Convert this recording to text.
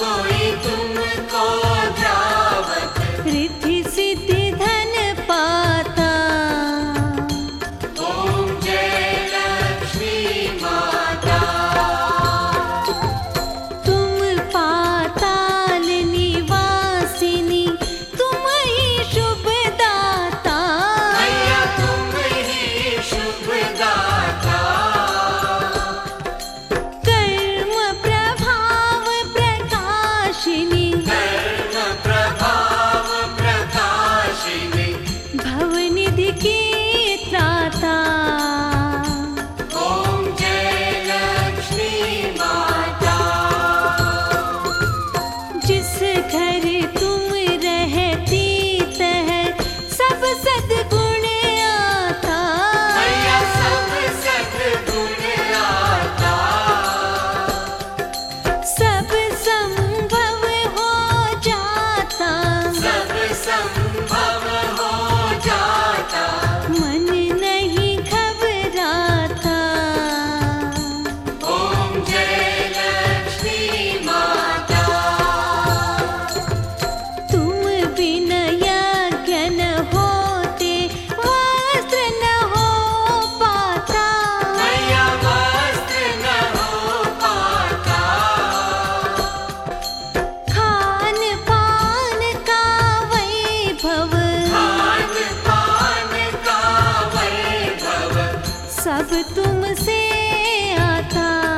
कोई तुमको द्रावक, रिद्धि सिद्धि धन पाता। ओम जय लक्ष्मी माता। तुम पाताल निवासिनी, तुम ही शुभ दाता। मैया तुम ही शुभ दाता, कर्म प्रभाव प्रकाशिनी, धर्म प्रभाव प्रकाशिनी, भवनिधि की त्राता। ओम जय लक्ष्मी माता। जिस घर तुम रहती तह सब सद्गुण आता। मैया सब सद्गुण आता, सब संभव हो जाता। सब संभव हो जाता। मन नहीं घबराता। ओम जय लक्ष्मी माता। तुम बिन यज्ञ न होते, वस्त्र न हो पाता। मैया वस्त्र न हो पाता, खान पान का वैभव, खान पान का वैभव, सब तुमसे आता।